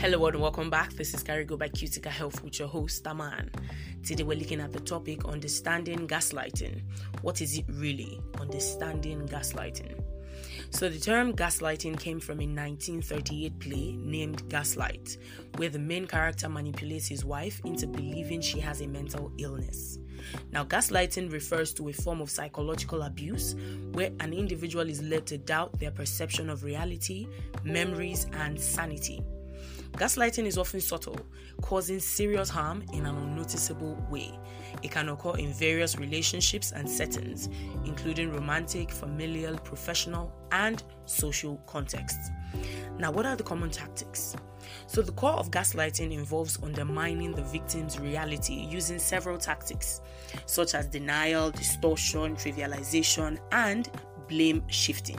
Hello and welcome back. This is Carigo by Cutica Health with your host, Aman. Today we're looking at the topic understanding gaslighting. What is it really? Understanding gaslighting. So the term gaslighting came from a 1938 play named Gaslight, where the main character manipulates his wife into believing she has a mental illness. Now, gaslighting refers to a form of psychological abuse where an individual is led to doubt their perception of reality, memories, and sanity. Gaslighting is often subtle, causing serious harm in an unnoticeable way. It can occur in various relationships and settings, including romantic, familial, professional, and social contexts. Now, what are the common tactics? So the core of gaslighting involves undermining the victim's reality using several tactics, such as denial, distortion, trivialization, and blame shifting.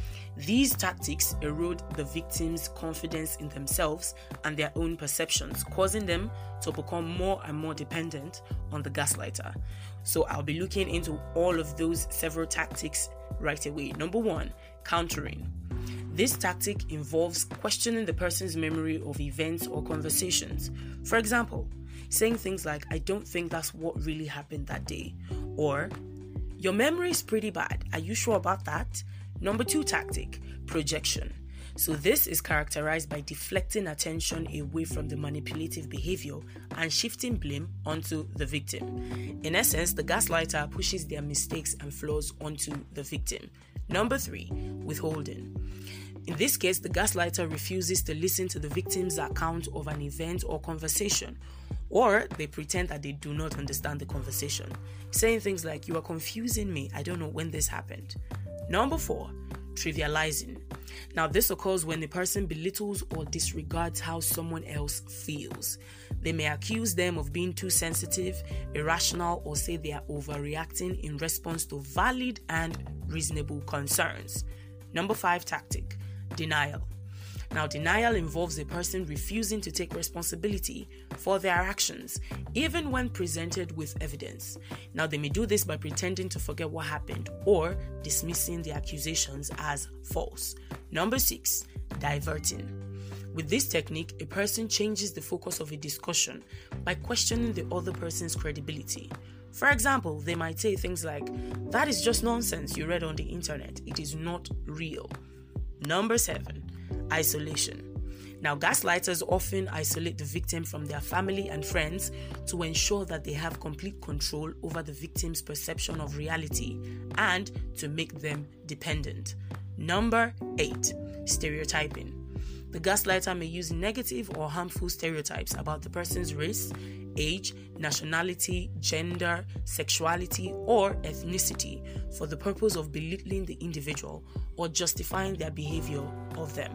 These tactics erode the victim's confidence in themselves and their own perceptions, causing them to become more and more dependent on the gaslighter. So I'll be looking into all of those several tactics right away. Number 1, countering. This tactic involves questioning the person's memory of events or conversations. For example, saying things like, "I don't think that's what really happened that day," or "Your memory is pretty bad. Are you sure about that?" Number 2 tactic, projection. So this is characterized by deflecting attention away from the manipulative behavior and shifting blame onto the victim. In essence, the gaslighter pushes their mistakes and flaws onto the victim. Number 3, withholding. In this case, the gaslighter refuses to listen to the victim's account of an event or conversation, or they pretend that they do not understand the conversation, saying things like, "You are confusing me. I don't know when this happened." Number 4, trivializing. Now, this occurs when the person belittles or disregards how someone else feels. They may accuse them of being too sensitive, irrational, or say they are overreacting in response to valid and reasonable concerns. Number 5 tactic, denial. Now, denial involves a person refusing to take responsibility for their actions, even when presented with evidence. Now, they may do this by pretending to forget what happened or dismissing the accusations as false. Number 6, diverting. With this technique, a person changes the focus of a discussion by questioning the other person's credibility. For example, they might say things like, "That is just nonsense you read on the internet. It is not real." Number 7, isolation. Now, gaslighters often isolate the victim from their family and friends to ensure that they have complete control over the victim's perception of reality and to make them dependent. Number 8, stereotyping. The gaslighter may use negative or harmful stereotypes about the person's race, age, nationality, gender, sexuality, or ethnicity for the purpose of belittling the individual or justifying their behavior of them.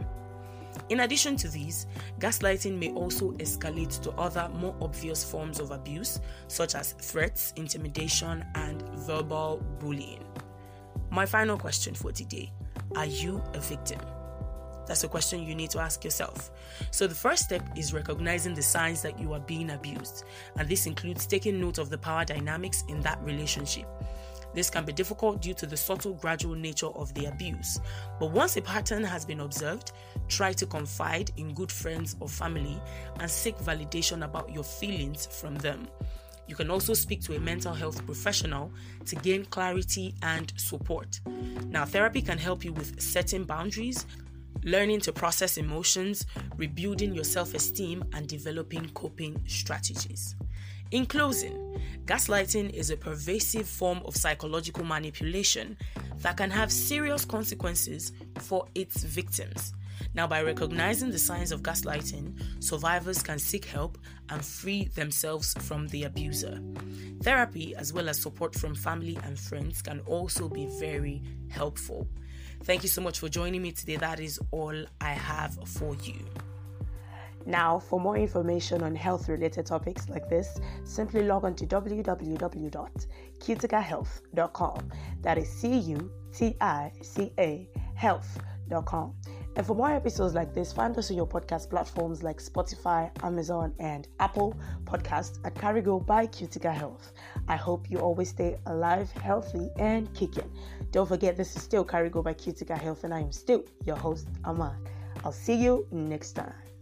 In addition to these, gaslighting may also escalate to other more obvious forms of abuse, such as threats, intimidation, and verbal bullying. My final question for today: are you a victim? That's a question you need to ask yourself. So the first step is recognizing the signs that you are being abused, and this includes taking note of the power dynamics in that relationship. This can be difficult due to the subtle, gradual nature of the abuse. But once a pattern has been observed, try to confide in good friends or family and seek validation about your feelings from them. You can also speak to a mental health professional to gain clarity and support. Now, therapy can help you with setting boundaries, learning to process emotions, rebuilding your self-esteem, and developing coping strategies. In closing, gaslighting is a pervasive form of psychological manipulation that can have serious consequences for its victims. Now, by recognizing the signs of gaslighting, survivors can seek help and free themselves from the abuser. Therapy, as well as support from family and friends, can also be very helpful. Thank you so much for joining me today. That is all I have for you. Now, for more information on health-related topics like this, simply log on to www.cuticahealth.com. That is CUTICA health.com. And for more episodes like this, find us on your podcast platforms like Spotify, Amazon, and Apple Podcasts at Carigo by Cutica Health. I hope you always stay alive, healthy, and kicking. Don't forget, this is still Carigo by Cutica Health, and I am still your host, Aman. I'll see you next time.